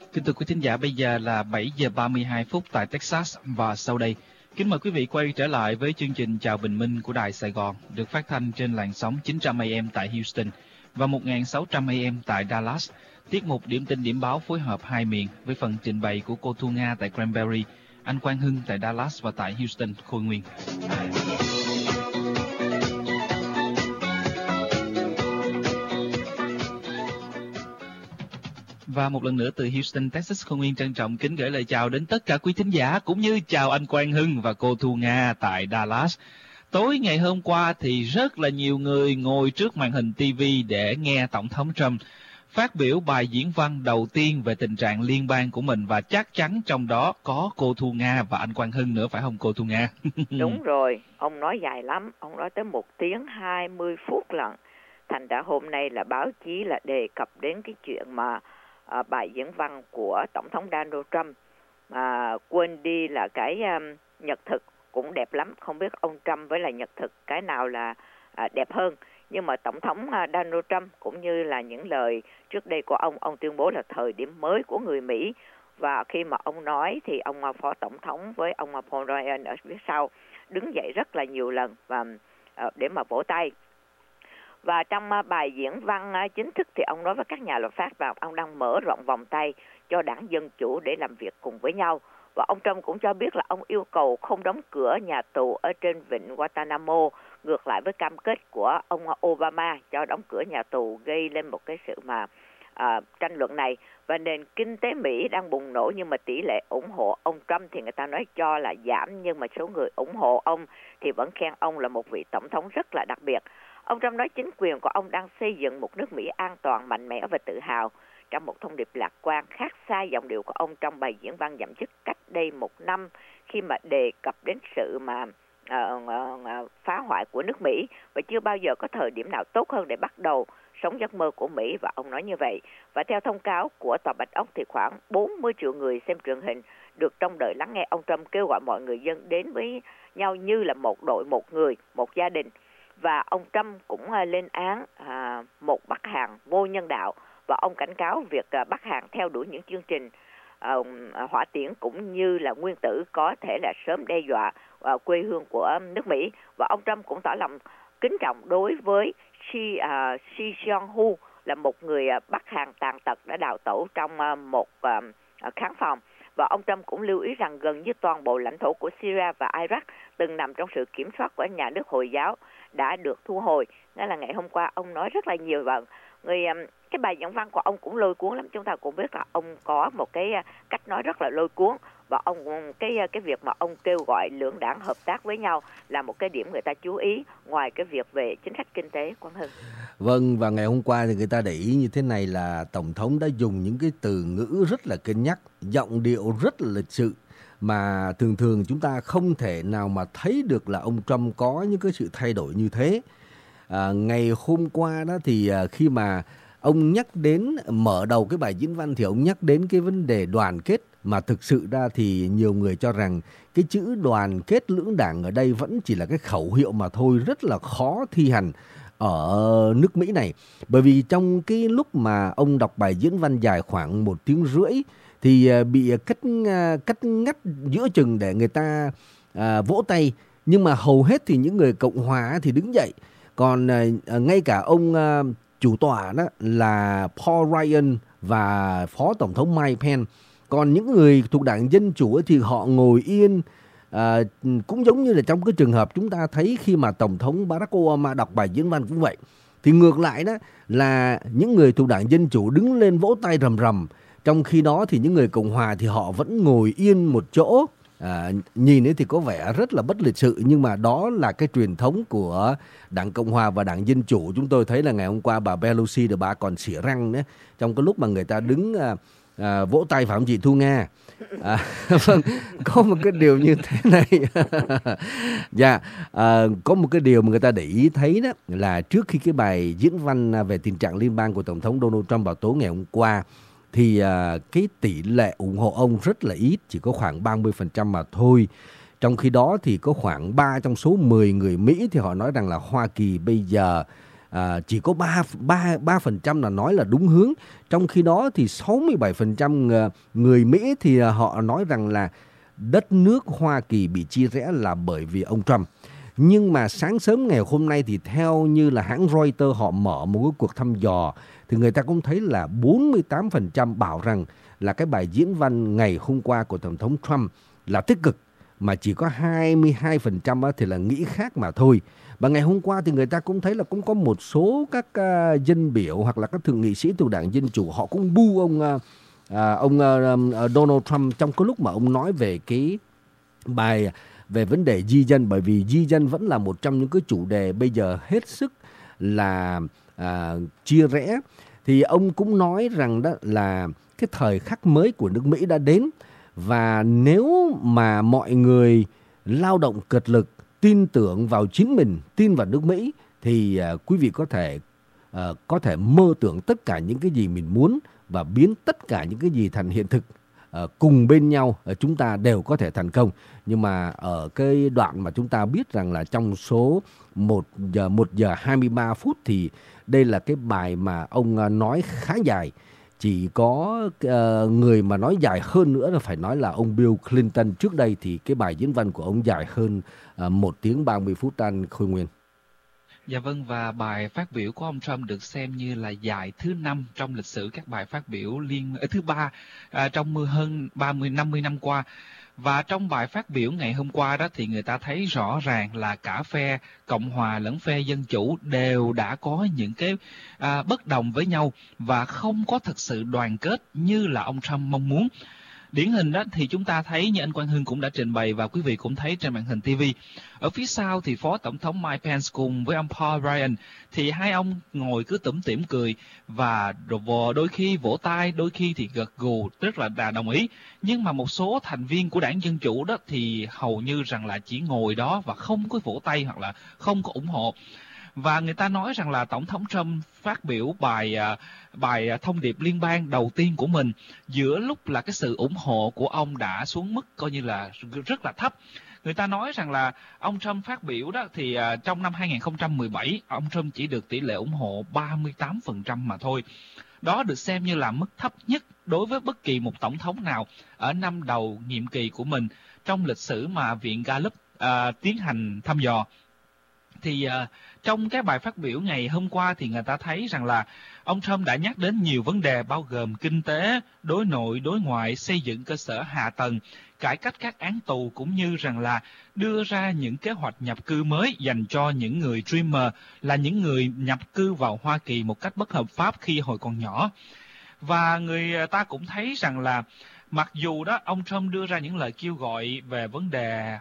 Kính thưa quý thính giả, bây giờ là 7 giờ 32 phút tại Texas và sau đây, kính mời quý vị quay trở lại với chương trình Chào Bình Minh của Đài Sài Gòn, được phát thanh trên làn sóng 900 AM tại Houston và 1600 AM tại Dallas. Tiết mục Điểm tin điểm báo phối hợp hai miền với phần trình bày của cô Thu Nga tại Cranberry, anh Quang Hưng tại Dallas và tại Houston, Khôi Nguyên. Và một lần nữa từ Houston, Texas, Khôi Nguyên trân trọng kính gửi lời chào đến tất cả quý thính giả, cũng như chào anh Quang Hưng và cô Thu Nga tại Dallas. Tối ngày hôm qua thì rất là nhiều người ngồi trước màn hình TV để nghe Tổng thống Trump phát biểu bài diễn văn đầu tiên về tình trạng liên bang của mình, và chắc chắn trong đó có cô Thu Nga và anh Quang Hưng nữa, phải không cô Thu Nga? Đúng rồi, ông nói dài lắm, ông nói tới 1 tiếng 20 phút lận. Thành ra hôm nay là báo chí là đề cập đến cái chuyện mà bài diễn văn của Tổng thống Donald Trump. Quên đi là cái nhật thực cũng đẹp lắm, không biết ông Trump với là nhật thực cái nào là đẹp hơn. Nhưng mà Tổng thống Donald Trump cũng như là những lời trước đây của ông tuyên bố là thời điểm mới của người Mỹ. Và khi mà ông nói thì ông Phó Tổng thống với ông Paul Ryan ở phía sau đứng dậy rất là nhiều lần và để mà vỗ tay. Và trong bài diễn văn chính thức thì ông nói với các nhà lập pháp rằng ông đang mở rộng vòng tay cho đảng Dân Chủ để làm việc cùng với nhau. Và ông Trump cũng cho biết là ông yêu cầu không đóng cửa nhà tù ở trên vịnh Guantanamo, ngược lại với cam kết của ông Obama cho đóng cửa nhà tù, gây lên một cái sự mà tranh luận này. Và nền kinh tế Mỹ đang bùng nổ, nhưng mà tỷ lệ ủng hộ ông Trump thì người ta nói cho là giảm, nhưng mà số người ủng hộ ông thì vẫn khen ông là một vị tổng thống rất là đặc biệt. Ông Trump nói chính quyền của ông đang xây dựng một nước Mỹ an toàn, mạnh mẽ và tự hào, trong một thông điệp lạc quan khác xa giọng điệu của ông trong bài diễn văn nhậm chức cách đây 1 năm, khi mà đề cập đến sự mà phá hoại của nước Mỹ, và chưa bao giờ có thời điểm nào tốt hơn để bắt đầu sống giấc mơ của Mỹ, và ông nói như vậy. Và theo thông cáo của Tòa Bạch Ốc thì khoảng 40 triệu người xem truyền hình được trông đợi lắng nghe ông Trump kêu gọi mọi người dân đến với nhau như là một đội, một người, một gia đình. Và ông Trump cũng lên án một Bắc Hàn vô nhân đạo, và ông cảnh cáo việc Bắc Hàn theo đuổi những chương trình hỏa tiễn cũng như là nguyên tử có thể là sớm đe dọa quê hương của nước Mỹ. Và ông Trump cũng tỏ lòng kính trọng đối với Shi Seong-hu, là một người Bắc Hàn tàn tật đã đào tẩu trong một khán phòng. Và ông Trump cũng lưu ý rằng gần như toàn bộ lãnh thổ của Syria và Iraq từng nằm trong sự kiểm soát của nhà nước Hồi giáo đã được thu hồi. Nghĩa là ngày hôm qua ông nói rất là nhiều, và cái bài diễn văn của ông cũng lôi cuốn lắm. Chúng ta cũng biết là ông có một cái cách nói rất là lôi cuốn, và ông cái việc mà ông kêu gọi lưỡng đảng hợp tác với nhau là một cái điểm người ta chú ý, ngoài cái việc về chính sách kinh tế. Quang Hưng. Vâng, và ngày hôm qua thì người ta để ý như thế này là Tổng thống đã dùng những cái từ ngữ rất là cân nhắc, giọng điệu rất là lịch sự, mà thường thường chúng ta không thể nào mà thấy được là ông Trump có những cái sự thay đổi như thế. Ngày hôm qua đó thì khi mà ông nhắc đến mở đầu cái bài diễn văn thì ông nhắc đến cái vấn đề đoàn kết, mà thực sự ra thì nhiều người cho rằng cái chữ đoàn kết lưỡng đảng ở đây vẫn chỉ là cái khẩu hiệu mà thôi, rất là khó thi hành ở nước Mỹ này. Bởi vì trong cái lúc mà ông đọc bài diễn văn dài khoảng 1 tiếng rưỡi thì bị cắt ngắt giữa chừng để người ta vỗ tay, nhưng mà hầu hết thì những người Cộng hòa thì đứng dậy. Còn ngay cả ông chủ tọa đó là Paul Ryan và Phó Tổng thống Mike Pence. Còn những người thuộc đảng Dân Chủ thì họ ngồi yên, cũng giống như là trong cái trường hợp chúng ta thấy khi mà Tổng thống Barack Obama đọc bài diễn văn cũng vậy. Thì ngược lại đó là những người thuộc đảng Dân Chủ đứng lên vỗ tay rầm rầm. Trong khi đó thì những người Cộng hòa thì họ vẫn ngồi yên một chỗ. Nhìn ấy thì có vẻ rất là bất lịch sự, nhưng mà đó là cái truyền thống của đảng Cộng hòa và đảng Dân Chủ. Chúng tôi thấy là ngày hôm qua bà Pelosi rồi bà còn xỉa răng nữa trong cái lúc mà người ta đứng vỗ tay, phải không chị Thu Nga? Vâng, có một cái điều như thế này. Có một cái điều mà người ta để ý thấy đó là trước khi cái bài diễn văn về tình trạng liên bang của Tổng thống Donald Trump vào tối ngày hôm qua thì cái tỷ lệ ủng hộ ông rất là ít, chỉ có khoảng 30% mà thôi. Trong khi đó thì có khoảng 3 trong số 10 người Mỹ thì họ nói rằng là Hoa Kỳ bây giờ chỉ có 3% là nói là đúng hướng. Trong khi đó thì 67% người Mỹ thì họ nói rằng là đất nước Hoa Kỳ bị chia rẽ là bởi vì ông Trump. Nhưng mà sáng sớm ngày hôm nay thì theo như là hãng Reuters họ mở một cái cuộc thăm dò thì người ta cũng thấy là 48% bảo rằng là cái bài diễn văn ngày hôm qua của Tổng thống Trump là tích cực, mà chỉ có 22% thì là nghĩ khác mà thôi. Và ngày hôm qua thì người ta cũng thấy là cũng có một số các dân biểu hoặc là các thượng nghị sĩ từ đảng Dân Chủ họ cũng bu ông Donald Trump trong cái lúc mà ông nói về cái bài về vấn đề di dân, bởi vì di dân vẫn là một trong những cái chủ đề bây giờ hết sức là chia rẽ. Thì ông cũng nói rằng đó là cái thời khắc mới của nước Mỹ đã đến, và nếu mà mọi người lao động cật lực, tin tưởng vào chính mình, tin vào nước Mỹ thì quý vị có thể mơ tưởng tất cả những cái gì mình muốn và biến tất cả những cái gì thành hiện thực. Cùng bên nhau chúng ta đều có thể thành công. Nhưng mà ở cái đoạn mà chúng ta biết rằng là trong số 1 giờ 23 phút thì đây là cái bài mà ông nói khá dài. Chỉ có người mà nói dài hơn nữa là phải nói là ông Bill Clinton. Trước đây thì cái bài diễn văn của ông dài hơn 1 tiếng 30 phút anh Khôi Nguyên. Dạ vâng, và bài phát biểu của ông Trump được xem như là dài thứ 5 trong lịch sử các bài phát biểu thứ 3 trong hơn 50 năm qua. Và trong bài phát biểu ngày hôm qua đó thì người ta thấy rõ ràng là cả phe Cộng hòa lẫn phe Dân Chủ đều đã có những cái bất đồng với nhau và không có thực sự đoàn kết như là ông Trump mong muốn. Điển hình đó thì chúng ta thấy như anh Quang Hưng cũng đã trình bày và quý vị cũng thấy trên màn hình TV. Ở phía sau thì Phó Tổng thống Mike Pence cùng với ông Paul Ryan thì hai ông ngồi cứ tủm tỉm cười và đôi khi vỗ tay, đôi khi thì gật gù rất là đồng ý. Nhưng mà một số thành viên của đảng Dân Chủ đó thì hầu như rằng là chỉ ngồi đó và không có vỗ tay hoặc là không có ủng hộ. Và người ta nói rằng là Tổng thống Trump phát biểu bài thông điệp liên bang đầu tiên của mình giữa lúc là cái sự ủng hộ của ông đã xuống mức coi như là rất là thấp. Người ta nói rằng là ông Trump phát biểu đó thì trong năm 2017 ông Trump chỉ được tỷ lệ ủng hộ 38% mà thôi. Đó được xem như là mức thấp nhất đối với bất kỳ một tổng thống nào ở năm đầu nhiệm kỳ của mình trong lịch sử mà Viện Gallup tiến hành thăm dò. Thì trong cái bài phát biểu ngày hôm qua thì người ta thấy rằng là ông Trump đã nhắc đến nhiều vấn đề bao gồm kinh tế, đối nội, đối ngoại, xây dựng cơ sở hạ tầng, cải cách các án tù, cũng như rằng là đưa ra những kế hoạch nhập cư mới dành cho những người Dreamer, là những người nhập cư vào Hoa Kỳ một cách bất hợp pháp khi hồi còn nhỏ. Và người ta cũng thấy rằng là mặc dù đó ông Trump đưa ra những lời kêu gọi về vấn đề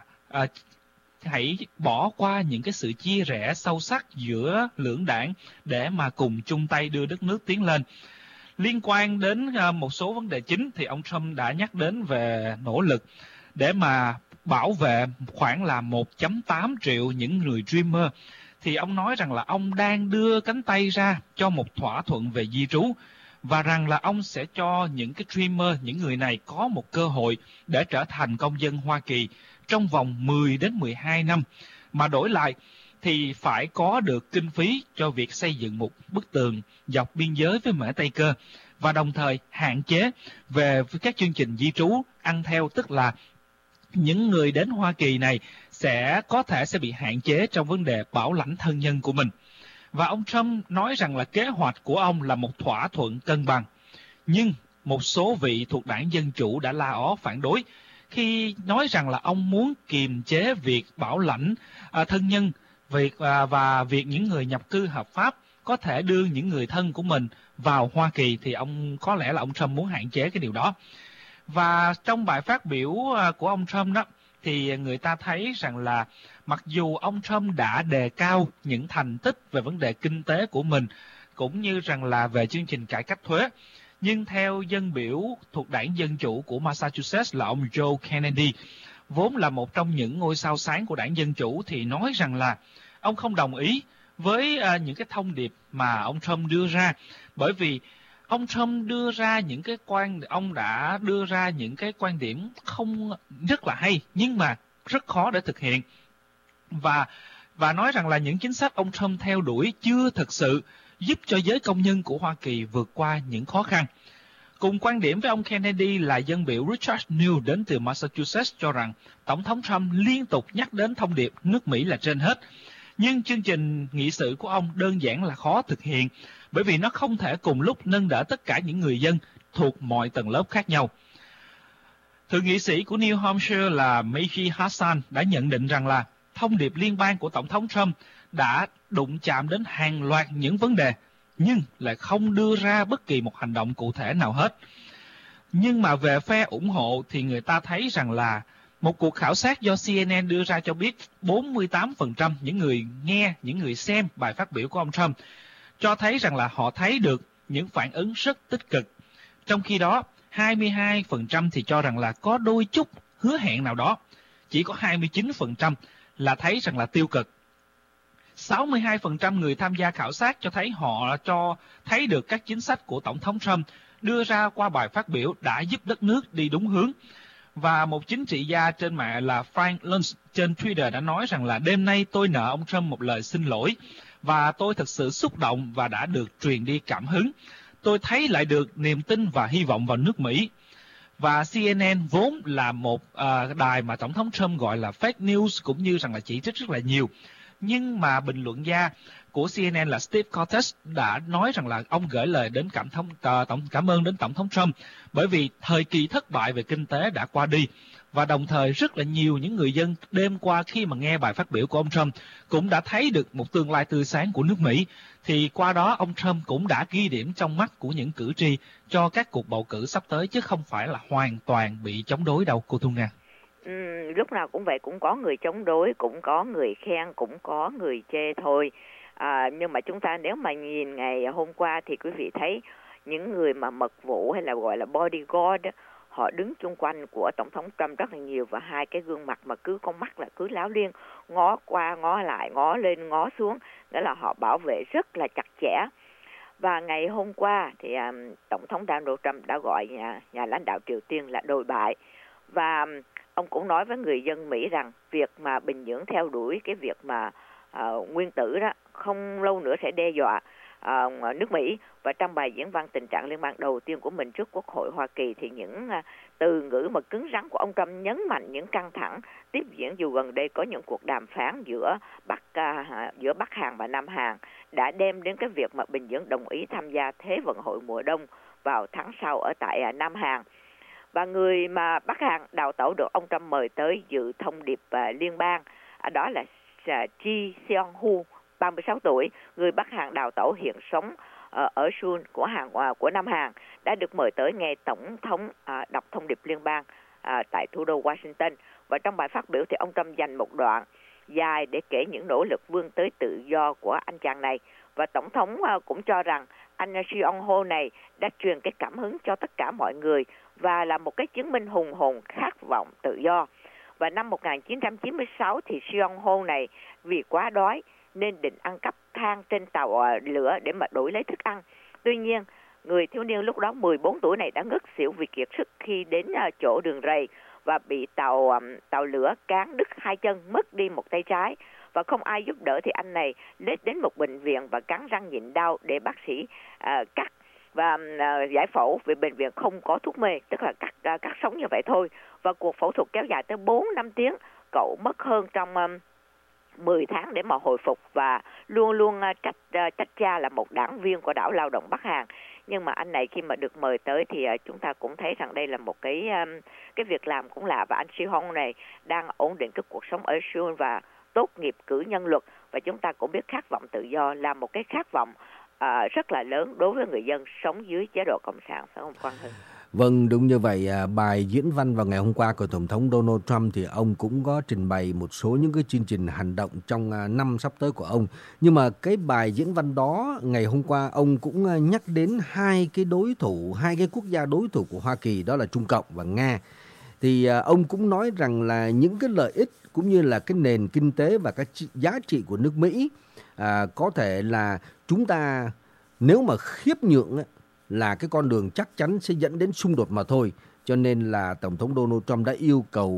hãy bỏ qua những cái sự chia rẽ sâu sắc giữa lưỡng đảng để mà cùng chung tay đưa đất nước tiến lên. Liên quan đến một số vấn đề chính thì ông Trump đã nhắc đến về nỗ lực để mà bảo vệ khoảng là 1.8 triệu những người Dreamer. Thì ông nói rằng là ông đang đưa cánh tay ra cho một thỏa thuận về di trú và rằng là ông sẽ cho những cái Dreamer, những người này có một cơ hội để trở thành công dân Hoa Kỳ trong vòng 10 đến 12 năm, mà đổi lại thì phải có được kinh phí cho việc xây dựng một bức tường dọc biên giới với Mễ Tây Cơ, và đồng thời hạn chế về các chương trình di trú ăn theo, tức là những người đến Hoa Kỳ này có thể sẽ bị hạn chế trong vấn đề bảo lãnh thân nhân của mình. Và ông Trump nói rằng là kế hoạch của ông là một thỏa thuận cân bằng, nhưng một số vị thuộc đảng Dân Chủ đã la ó phản đối khi nói rằng là ông muốn kiềm chế việc bảo lãnh thân nhân và việc những người nhập cư hợp pháp có thể đưa những người thân của mình vào Hoa Kỳ, thì có lẽ là ông Trump muốn hạn chế cái điều đó. Và trong bài phát biểu của ông Trump đó thì người ta thấy rằng là mặc dù ông Trump đã đề cao những thành tích về vấn đề kinh tế của mình cũng như rằng là về chương trình cải cách thuế, nhưng theo dân biểu thuộc đảng Dân Chủ của Massachusetts là ông Joe Kennedy, vốn là một trong những ngôi sao sáng của đảng Dân Chủ, thì nói rằng là ông không đồng ý với những cái thông điệp mà ông Trump đưa ra, bởi vì ông Trump đã đưa ra những cái quan điểm không rất là hay nhưng mà rất khó để thực hiện. Và và nói rằng là những chính sách ông Trump theo đuổi chưa thực sự giúp cho giới công nhân của Hoa Kỳ vượt qua những khó khăn. Cùng quan điểm với ông Kennedy là dân biểu Richard New đến từ Massachusetts cho rằng Tổng thống Trump liên tục nhắc đến thông điệp nước Mỹ là trên hết. Nhưng chương trình nghị sự của ông đơn giản là khó thực hiện, bởi vì nó không thể cùng lúc nâng đỡ tất cả những người dân thuộc mọi tầng lớp khác nhau. Thượng nghị sĩ của New Hampshire là Maggie Hassan đã nhận định rằng là thông điệp liên bang của Tổng thống Trump đã đụng chạm đến hàng loạt những vấn đề, nhưng lại không đưa ra bất kỳ một hành động cụ thể nào hết. Nhưng mà về phe ủng hộ thì người ta thấy rằng là một cuộc khảo sát do CNN đưa ra cho biết 48% những người nghe, những người xem bài phát biểu của ông Trump cho thấy rằng là họ thấy được những phản ứng rất tích cực. Trong khi đó, 22% thì cho rằng là có đôi chút hứa hẹn nào đó. Chỉ có 29% là thấy rằng là tiêu cực. 62% người tham gia khảo sát cho thấy được các chính sách của Tổng thống Trump đưa ra qua bài phát biểu đã giúp đất nước đi đúng hướng. Và một chính trị gia trên mạng là Frank Luntz trên Twitter đã nói rằng là đêm nay tôi nợ ông Trump một lời xin lỗi và tôi thật sự xúc động và đã được truyền đi cảm hứng. Tôi thấy lại được niềm tin và hy vọng vào nước Mỹ. Và CNN vốn là một đài mà Tổng thống Trump gọi là fake news cũng như rằng là chỉ trích rất là nhiều. Nhưng mà bình luận gia của CNN là Steve Cortes đã nói rằng là ông gửi lời đến cảm ơn đến Tổng thống Trump bởi vì thời kỳ thất bại về kinh tế đã qua đi. Và đồng thời rất là nhiều những người dân đêm qua khi mà nghe bài phát biểu của ông Trump cũng đã thấy được một tương lai tươi sáng của nước Mỹ. Thì qua đó ông Trump cũng đã ghi điểm trong mắt của những cử tri cho các cuộc bầu cử sắp tới chứ không phải là hoàn toàn bị chống đối đâu, cô Thu Nga. Lúc nào cũng vậy, cũng có người chống đối, cũng có người khen, cũng có người chê thôi. Nhưng mà chúng ta nếu mà nhìn ngày hôm qua thì quý vị thấy những người mà mật vụ hay là gọi là bodyguard đó, họ đứng chung quanh của Tổng thống Trump rất là nhiều và hai cái gương mặt mà cứ con mắt là cứ láo liên, ngó qua ngó lại, ngó lên ngó xuống, đó là họ bảo vệ rất là chặt chẽ. Và ngày hôm qua thì Tổng thống Donald Trump đã gọi nhà lãnh đạo Triều Tiên là đồi bại. Và ông cũng nói với người dân Mỹ rằng việc mà Bình Nhưỡng theo đuổi cái việc mà nguyên tử đó không lâu nữa sẽ đe dọa nước Mỹ. Và trong bài diễn văn tình trạng liên bang đầu tiên của mình trước Quốc hội Hoa Kỳ thì những từ ngữ mà cứng rắn của ông Trump nhấn mạnh những căng thẳng tiếp diễn dù gần đây có những cuộc đàm phán giữa Bắc Hàn và Nam Hàn đã đem đến cái việc mà Bình Nhưỡng đồng ý tham gia Thế vận hội mùa đông vào tháng sau ở tại Nam Hàn. Và người mà Bắc Hàn đào tẩu được ông Trump mời tới dự thông điệp liên bang đó là Ji Seong-hu, 36 tuổi, người Bắc Hàn đào tẩu hiện sống ở Seoul của Nam Hàn, đã được mời tới nghe Tổng thống đọc thông điệp liên bang tại thủ đô Washington. Và trong bài phát biểu thì ông Trump dành một đoạn dài để kể những nỗ lực vươn tới tự do của anh chàng này. Và Tổng thống cũng cho rằng anh Seong-hu này đã truyền cái cảm hứng cho tất cả mọi người và là một cái chứng minh hùng hồn khát vọng tự do. Và năm 1996 thì Seong-hu này vì quá đói nên định ăn cắp than trên tàu lửa để mà đổi lấy thức ăn. Tuy nhiên, người thiếu niên lúc đó 14 tuổi này đã ngất xỉu vì kiệt sức khi đến chỗ đường ray và bị tàu lửa cán đứt hai chân, mất đi một tay trái. Và không ai giúp đỡ thì anh này lết đến một bệnh viện và cắn răng nhịn đau để bác sĩ cắt và giải phẫu, vì bệnh viện không có thuốc mê, tức là cắt sống như vậy thôi. Và cuộc phẫu thuật kéo dài tới 4-5 tiếng, cậu mất hơn trong 10 tháng để mà hồi phục và luôn luôn trách cha là một đảng viên của đảo lao động Bắc Hàn. Nhưng mà anh này khi mà được mời tới thì chúng ta cũng thấy rằng đây là một cái việc làm cũng lạ. Và anh Seong này đang ổn định cái cuộc sống ở Seoul và tốt nghiệp cử nhân luật. Và chúng ta cũng biết khát vọng tự do là một cái khát vọng rất là lớn đối với người dân sống dưới chế độ cộng sản, phải không Quang Hưng? Vâng, đúng như vậy. Bài diễn văn vào ngày hôm qua của Tổng thống Donald Trump thì ông cũng có trình bày một số những cái chương trình hành động trong năm sắp tới của ông. Nhưng mà cái bài diễn văn đó ngày hôm qua ông cũng nhắc đến hai cái quốc gia đối thủ của Hoa Kỳ, đó là Trung Cộng và Nga. Thì ông cũng nói rằng là những cái lợi ích cũng như là cái nền kinh tế và các giá trị của nước Mỹ có thể là chúng ta nếu mà khiếp nhượng là cái con đường chắc chắn sẽ dẫn đến xung đột mà thôi. Cho nên là Tổng thống Donald Trump đã yêu cầu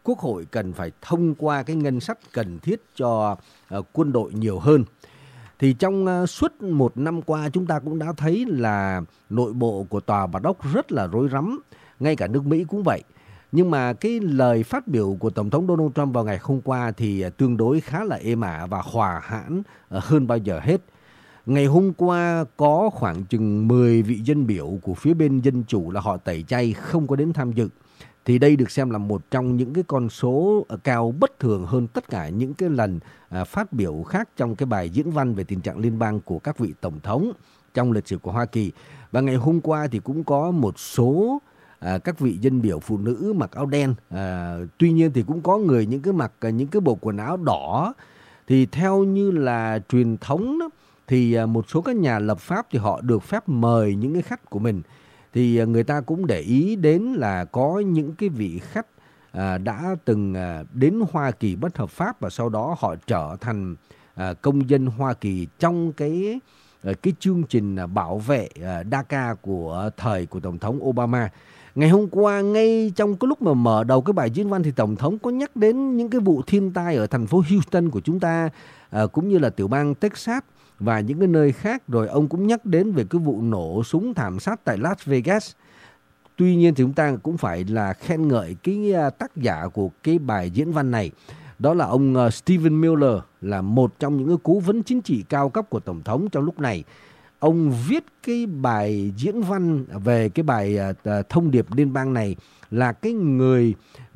Quốc hội cần phải thông qua cái ngân sách cần thiết cho quân đội nhiều hơn. Thì trong suốt một năm qua chúng ta cũng đã thấy là nội bộ của Tòa Bạch Ốc rất là rối rắm, ngay cả nước Mỹ cũng vậy. Nhưng mà cái lời phát biểu của Tổng thống Donald Trump vào ngày hôm qua thì tương đối khá là êm ả và hòa hãn hơn bao giờ hết. Ngày hôm qua có khoảng chừng 10 vị dân biểu của phía bên Dân Chủ là họ tẩy chay không có đến tham dự. Thì đây được xem là một trong những cái con số cao bất thường hơn tất cả những cái lần phát biểu khác trong cái bài diễn văn về tình trạng liên bang của các vị tổng thống trong lịch sử của Hoa Kỳ. Và ngày hôm qua thì cũng có một số các vị dân biểu phụ nữ mặc áo đen. Tuy nhiên thì cũng có người mặc những cái bộ quần áo đỏ. Thì theo như là truyền thống đó, thì một số các nhà lập pháp thì họ được phép mời những cái khách của mình. Thì người ta cũng để ý đến là có những cái vị khách đã từng đến Hoa Kỳ bất hợp pháp và sau đó họ trở thành công dân Hoa Kỳ trong cái chương trình bảo vệ DACA của thời của Tổng thống Obama. Ngày hôm qua, ngay trong cái lúc mà mở đầu cái bài diễn văn thì Tổng thống có nhắc đến những cái vụ thiên tai ở thành phố Houston của chúng ta, cũng như là tiểu bang Texas và những cái nơi khác. Rồi ông cũng nhắc đến về cái vụ nổ súng thảm sát tại Las Vegas. Tuy nhiên thì chúng ta cũng phải là khen ngợi cái tác giả của cái bài diễn văn này. Đó là ông Stephen Miller, là một trong những cái cố vấn chính trị cao cấp của Tổng thống trong lúc này. Ông viết cái bài diễn văn về cái bài thông điệp liên bang này là cái người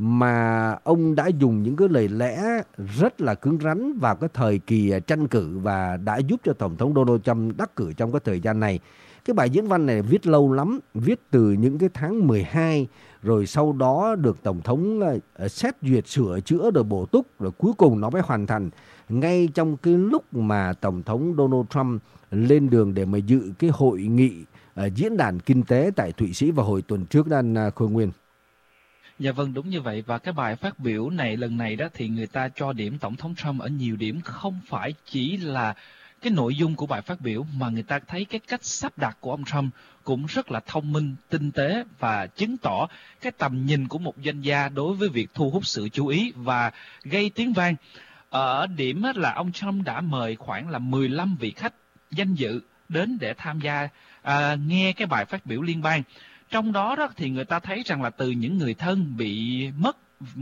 mà ông đã dùng những cái lời lẽ rất là cứng rắn vào cái thời kỳ tranh cử và đã giúp cho Tổng thống Donald Trump đắc cử trong cái thời gian này. Cái bài diễn văn này viết lâu lắm, viết từ những cái tháng 12, rồi sau đó được Tổng thống xét duyệt, sửa chữa, rồi bổ túc, rồi cuối cùng nó mới hoàn thành ngay trong cái lúc mà Tổng thống Donald Trump lên đường để mà dự cái hội nghị diễn đàn kinh tế tại Thụy Sĩ vào hồi tuần trước đó, anh Khôi Nguyên. Dạ vâng, đúng như vậy. Và cái bài phát biểu này lần này đó thì người ta cho điểm Tổng thống Trump ở nhiều điểm, không phải chỉ là cái nội dung của bài phát biểu mà người ta thấy cái cách sắp đặt của ông Trump cũng rất là thông minh, tinh tế và chứng tỏ cái tầm nhìn của một doanh gia đối với việc thu hút sự chú ý và gây tiếng vang. Ở điểm là ông Trump đã mời khoảng là 15 vị khách danh dự đến để tham gia nghe cái bài phát biểu liên bang. Trong đó thì người ta thấy rằng là từ những người thân bị mất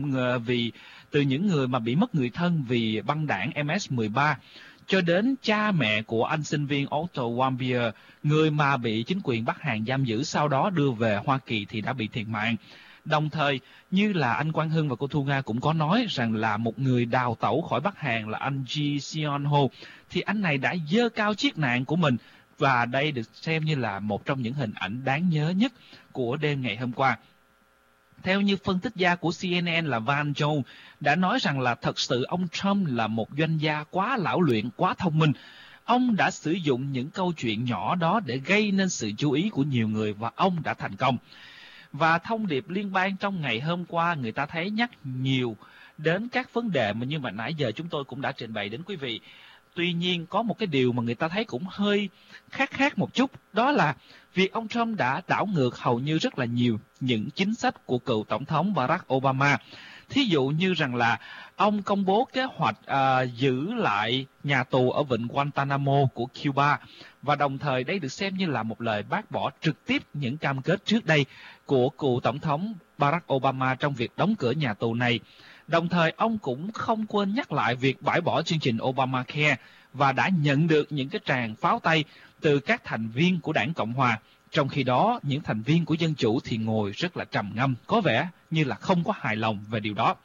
từ những người mà bị mất người thân vì băng đảng MS-13 cho đến cha mẹ của anh sinh viên Otto Warmbier, người mà bị chính quyền Bắc Hàn giam giữ sau đó đưa về Hoa Kỳ thì đã bị thiệt mạng. Đồng thời, như là anh Quang Hưng và cô Thu Nga cũng có nói rằng là một người đào tẩu khỏi Bắc Hàn là anh Ji Seon-ho, thì anh này đã giơ cao chiếc nạn của mình, và đây được xem như là một trong những hình ảnh đáng nhớ nhất của đêm ngày hôm qua. Theo như phân tích gia của CNN là Van Jones đã nói rằng là thật sự ông Trump là một doanh gia quá lão luyện, quá thông minh. Ông đã sử dụng những câu chuyện nhỏ đó để gây nên sự chú ý của nhiều người và ông đã thành công. Và thông điệp liên bang trong ngày hôm qua người ta thấy nhắc nhiều đến các vấn đề mà như mà nãy giờ chúng tôi cũng đã trình bày đến quý vị. Tuy nhiên có một cái điều mà người ta thấy cũng hơi khác một chút, đó là việc ông Trump đã đảo ngược hầu như rất là nhiều những chính sách của cựu tổng thống Barack Obama. Thí dụ như rằng là ông công bố kế hoạch giữ lại nhà tù ở vịnh Guantanamo của Cuba, và đồng thời đây được xem như là một lời bác bỏ trực tiếp những cam kết trước đây của cựu tổng thống Barack Obama trong việc đóng cửa nhà tù này. Đồng thời ông cũng không quên nhắc lại việc bãi bỏ chương trình Obamacare và đã nhận được những cái tràng pháo tay từ các thành viên của đảng Cộng Hòa. Trong khi đó, những thành viên của Dân Chủ thì ngồi rất là trầm ngâm, có vẻ như là không có hài lòng về điều đó.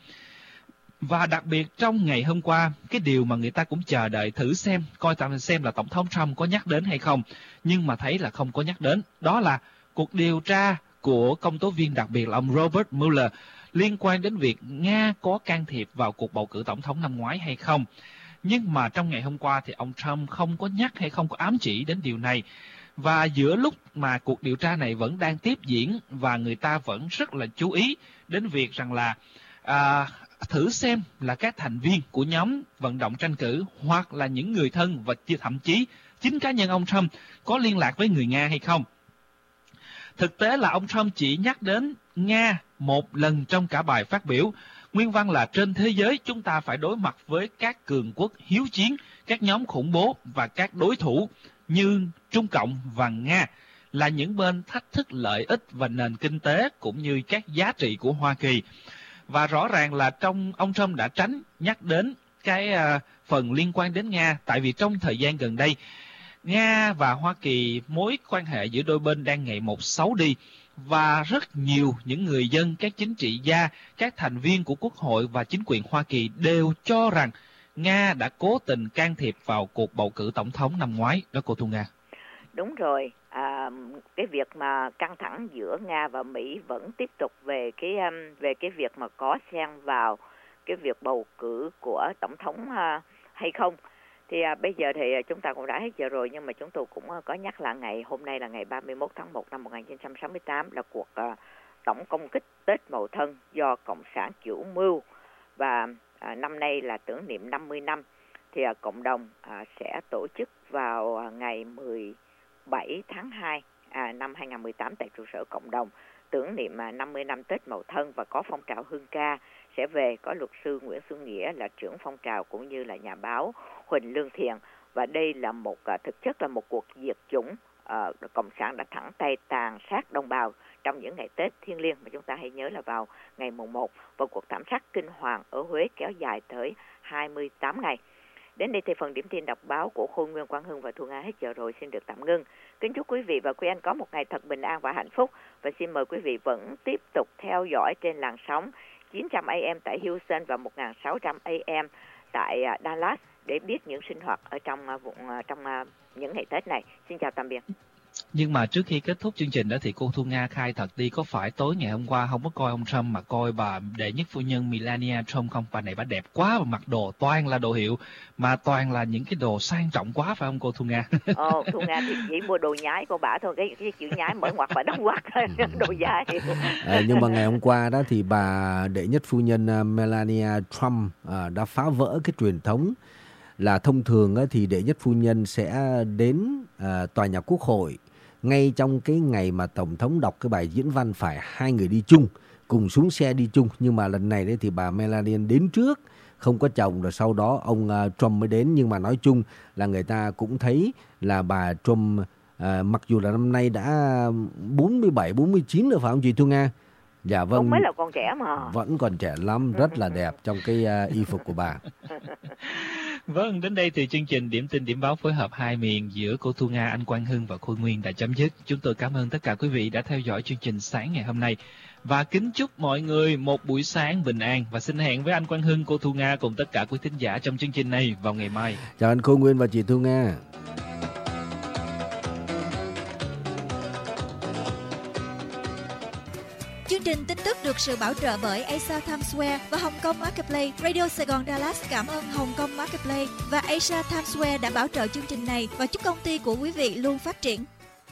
Và đặc biệt trong ngày hôm qua, cái điều mà người ta cũng chờ đợi thử coi xem là Tổng thống Trump có nhắc đến hay không, nhưng mà thấy là không có nhắc đến, đó là cuộc điều tra của công tố viên đặc biệt là ông Robert Mueller liên quan đến việc Nga có can thiệp vào cuộc bầu cử tổng thống năm ngoái hay không. Nhưng mà trong ngày hôm qua thì ông Trump không có nhắc hay không có ám chỉ đến điều này. Và giữa lúc mà cuộc điều tra này vẫn đang tiếp diễn và người ta vẫn rất là chú ý đến việc rằng là thử xem là các thành viên của nhóm vận động tranh cử hoặc là những người thân và thậm chí chính cá nhân ông Trump có liên lạc với người Nga hay không. Thực tế là ông Trump chỉ nhắc đến Nga một lần trong cả bài phát biểu. Nguyên văn là trên thế giới chúng ta phải đối mặt với các cường quốc hiếu chiến, các nhóm khủng bố và các đối thủ như Trung Cộng và Nga là những bên thách thức lợi ích và nền kinh tế cũng như các giá trị của Hoa Kỳ. Và rõ ràng là ông Trump đã tránh nhắc đến cái phần liên quan đến Nga, tại vì trong thời gian gần đây, Nga và Hoa Kỳ mối quan hệ giữa đôi bên đang ngày một xấu đi, và rất nhiều những người dân, các chính trị gia, các thành viên của Quốc hội và chính quyền Hoa Kỳ đều cho rằng Nga đã cố tình can thiệp vào cuộc bầu cử tổng thống năm ngoái. Đó cô Thu Nga. Đúng rồi, cái việc mà căng thẳng giữa Nga và Mỹ vẫn tiếp tục về cái việc mà có xen vào cái việc bầu cử của tổng thống hay không. Thì bây giờ thì chúng ta cũng đã hết giờ rồi, nhưng mà chúng tôi cũng có nhắc là hôm nay là ngày 31 tháng 1 năm 1968 là cuộc tổng công kích Tết Mậu Thân do Cộng sản chủ mưu, và năm nay là tưởng niệm 50 năm. Thì cộng đồng sẽ tổ chức vào ngày 17 tháng 2 năm 2018 tại trụ sở cộng đồng tưởng niệm 50 năm Tết Mậu Thân, và có phong trào hương ca sẽ về, có luật sư Nguyễn Xuân Nghĩa là trưởng phong trào cũng như là nhà báo Huỳnh Lương Thiện. Và đây là thực chất là một cuộc diệt chủng. Cộng sản đã thẳng tay tàn sát đồng bào trong những ngày Tết thiêng liêng mà chúng ta hãy nhớ là vào ngày mùng 1, và cuộc thảm sát kinh hoàng ở Huế kéo dài tới 28 ngày. Đến đây thì phần điểm tin đọc báo của Khôi Nguyên, Quang Hưng và Thu Nga hết giờ rồi, xin được tạm ngưng. Kính chúc quý vị và quý anh có một ngày thật bình an và hạnh phúc, và xin mời quý vị vẫn tiếp tục theo dõi trên làn sóng 900 AM tại Houston và 1600 AM tại Dallas để biết những sinh hoạt ở trong những ngày Tết này. Xin chào tạm biệt. Nhưng mà trước khi kết thúc chương trình đó thì cô Thu Nga khai thật đi, có phải tối ngày hôm qua không có coi ông Trump mà coi bà đệ nhất phu nhân Melania Trump không? Bà này bà đẹp quá, và mặc đồ toàn là đồ hiệu, mà toàn là những cái đồ sang trọng quá, phải không cô Thu Nga? Thu Nga thì chỉ mua đồ nhái của bà thôi, cái chữ nhái mở ngoặc và đóng ngoặc thôi, đồ giả hiệu. Nhưng mà ngày hôm qua đó thì bà đệ nhất phu nhân Melania Trump đã phá vỡ cái truyền thống là thông thường thì đệ nhất phu nhân sẽ đến tòa nhà Quốc hội ngay trong cái ngày mà tổng thống đọc cái bài diễn văn, phải hai người đi chung, cùng xuống xe đi chung. Nhưng mà lần này đấy thì bà Melania đến trước, không có chồng, rồi sau đó ông Trump mới đến. Nhưng mà nói chung là người ta cũng thấy là bà Trump mặc dù là năm nay đã 47, 49 rồi phải không chị Thu Nga? Dạ vâng. Ông mới là con trẻ mà. Vẫn còn trẻ lắm, rất là đẹp trong cái y phục của bà. Vâng, đến đây thì chương trình Điểm tin Điểm báo phối hợp hai miền giữa cô Thu Nga, anh Quang Hưng và Khôi Nguyên đã chấm dứt. Chúng tôi cảm ơn tất cả quý vị đã theo dõi chương trình sáng ngày hôm nay, và kính chúc mọi người một buổi sáng bình an, và xin hẹn với anh Quang Hưng, cô Thu Nga cùng tất cả quý thính giả trong chương trình này vào ngày mai. Chào anh Khôi Nguyên và chị Thu Nga. Chương trình tin tức được sự bảo trợ bởi Asia Times Square và Hồng Kông Marketplace. Radio Sài Gòn Dallas cảm ơn Hồng Kông Marketplace và Asia Times Square đã bảo trợ chương trình này, và chúc công ty của quý vị luôn phát triển.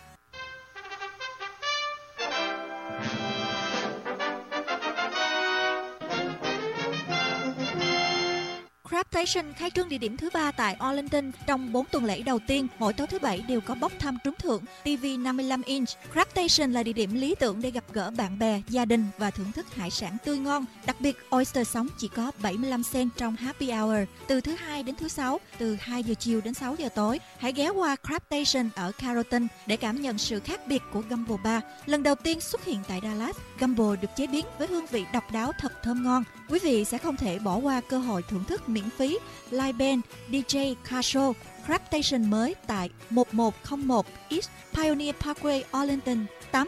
Craftation khai trương địa điểm thứ 3 tại Arlington trong 4 tuần lễ đầu tiên. Mỗi tối thứ Bảy đều có bốc thăm trúng thưởng TV 55 inch. Craftation là địa điểm lý tưởng để gặp gỡ bạn bè, gia đình và thưởng thức hải sản tươi ngon. Đặc biệt, oyster sống chỉ có 75 cent trong happy hour từ thứ Hai đến thứ Sáu, từ 2 giờ chiều đến 6 giờ tối. Hãy ghé qua Craftation ở Carrollton để cảm nhận sự khác biệt của Gumbo Bar. Lần đầu tiên xuất hiện tại Dallas, Gumbo được chế biến với hương vị độc đáo thật thơm ngon. Quý vị sẽ không thể bỏ qua cơ hội thưởng thức miễn phí live band DJ Car Show. Craftation mới tại 1101 East Pioneer Parkway, Arlington,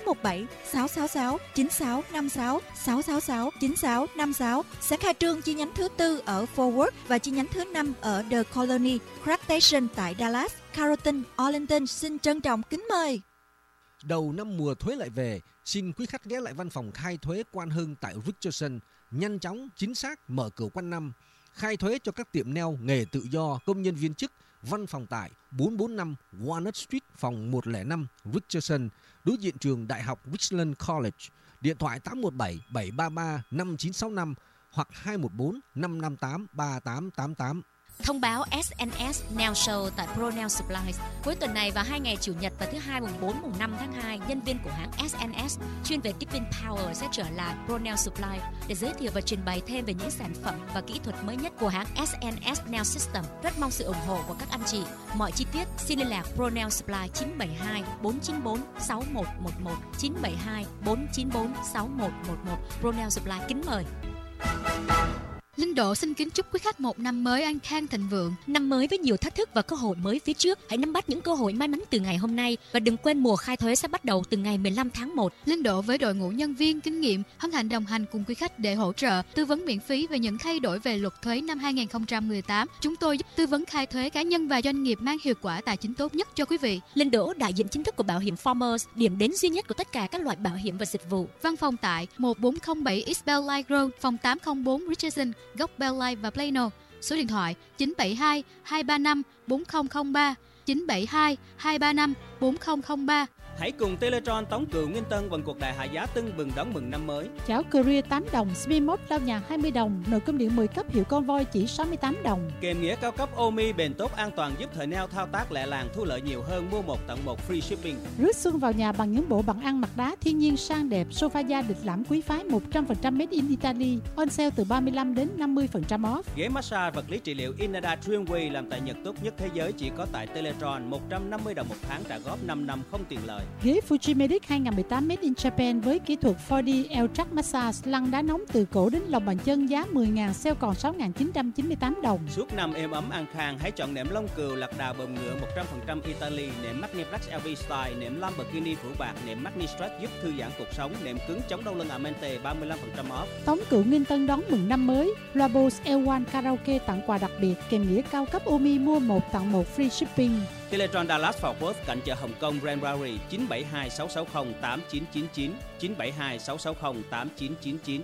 817-666-9656, 666-9656. Sẽ khai trương chi nhánh thứ 4 ở Fort Worth và chi nhánh thứ 5 ở The Colony. Craftation tại Dallas, Carrollton, Arlington xin trân trọng kính mời. Đầu năm mùa thuế lại về, xin quý khách ghé lại văn phòng khai thuế Quan Hưng tại Richardson. Nhanh chóng, chính xác, mở cửa quanh năm. Khai thuế cho các tiệm nail, nghề tự do, công nhân viên chức. Văn phòng tại 445 Walnut Street, phòng 105, Richardson, đối diện trường Đại học Richland College. Điện thoại 817-733-5965 hoặc 214-558-3888. Thông báo SNS Nail Show tại Pro Nail Supplies. Cuối tuần này vào 2 ngày Chủ nhật và thứ Hai mùng 4 mùng 5 tháng 2, nhân viên của hãng SNS chuyên về Keeping Power sẽ trở lại Pro Nail Supply để giới thiệu và trình bày thêm về những sản phẩm và kỹ thuật mới nhất của hãng SNS Nail System. Rất mong sự ủng hộ của các anh chị. Mọi chi tiết xin liên lạc Pro Nail Supply 972 494 6111 972 494 6111. Pro Nail Supply kính mời. Linh Độ xin kính chúc quý khách một năm mới an khang thịnh vượng. Năm mới với nhiều thách thức và cơ hội mới phía trước. Hãy nắm bắt những cơ hội may mắn từ ngày hôm nay và đừng quên mùa khai thuế sẽ bắt đầu từ ngày 15 tháng 1. Linh Độ với đội ngũ nhân viên kinh nghiệm hân hạnh đồng hành cùng quý khách để hỗ trợ tư vấn miễn phí về những thay đổi về luật thuế năm 2018. Chúng tôi giúp tư vấn khai thuế cá nhân và doanh nghiệp mang hiệu quả tài chính tốt nhất cho quý vị. Linh Độ, đại diện chính thức của Bảo hiểm Farmers, điểm đến duy nhất của tất cả các loại bảo hiểm và dịch vụ. Văn phòng tại 1407 East Bell Light Road, phòng 804 Richardson, góc Bell Light và Plano. Số điện thoại 972 235 4003 972 235 4003. Hãy cùng Teletron Tống Cựu Nguyên Tân vận cuộc đại hạ giá tưng bừng đón mừng năm mới. Chảo Korea 8 đồng, Smart lau nhà 20 đồng, nồi cơm điện 10 cấp hiệu Convoy chỉ 68 đồng. Kèm nghĩa cao cấp Omi bền tốt an toàn giúp thợ nail thao tác lẹ làng, thu lợi nhiều hơn, mua 1 tặng 1 free shipping. Rước xuân vào nhà bằng những bộ bàn ăn mặt đá thiên nhiên sang đẹp, sofa da lịch lãm quý phái 100% made in Italy, on sale từ 35 đến 50% off. Ghế massage vật lý trị liệu Inada Dreamway làm tại Nhật tốt nhất thế giới chỉ có tại Teletron, 150 đồng một tháng trả góp 5 năm không tiền lợi. Ghế Fujimedic 2018 made in Japan với kỹ thuật 4D L-track massage, lăn đá nóng từ cổ đến lòng bàn chân giá 10.000, sale còn 6.998 đồng. Suốt năm êm ấm an khang, hãy chọn nệm lông cừu lạc đà bờm ngựa 100% Italy, nệm Magniflex LV Style, nệm Lamborghini phủ bạc, nệm Magni Stretch giúp thư giãn cuộc sống, nệm cứng chống đau lưng Amente 35% off. Tống Cựu Nguyên Tân đón mừng năm mới, Loa Bose L1 Karaoke tặng quà đặc biệt kèm nghĩa cao cấp Omi mua 1 tặng 1 free shipping. Teletron Dallas Fort Worth cạnh chợ Hồng Kông Granbury 972 660 8999 972 660 8999.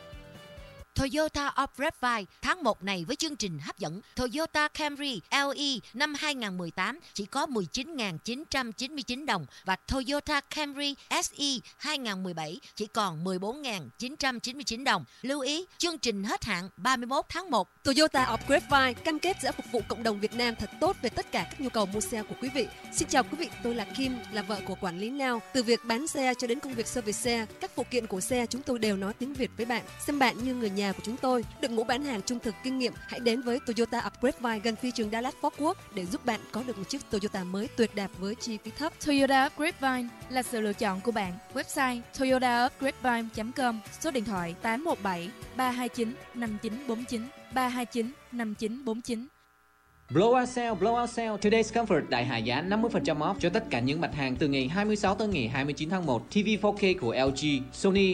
Toyota Up-Red tháng 1 này với chương trình hấp dẫn Toyota Camry LE năm 2018 chỉ có 19.999 đồng và Toyota Camry SE 2017 chỉ còn 14.999 đồng. Lưu ý, chương trình hết hạn 31 tháng 1. Toyota Up-Red cam kết sẽ phục vụ cộng đồng Việt Nam thật tốt về tất cả các nhu cầu mua xe của quý vị. Xin chào quý vị, tôi là Kim, là vợ của quản lý Now. Từ việc bán xe cho đến công việc service xe, các phụ kiện của xe chúng tôi đều nói tiếng Việt với bạn. Xem bạn như người nhà của chúng tôi. Đội ngũ bán hàng trung thực kinh nghiệm, hãy đến với Toyota Up-Red gần phi trường Dallas Fort Worth để giúp bạn có được một chiếc Toyota mới tuyệt đẹp với chi phí thấp. Toyota Up-Red là sự lựa chọn của bạn. Website toyotaupgradevine.com, số điện thoại 817 329 5949 329 5949. Blowout sale, Today's Comfort đại hạ giá 50% off cho tất cả những mặt hàng từ ngày 26 tới ngày 29 tháng 1. TV 4K của LG, Sony,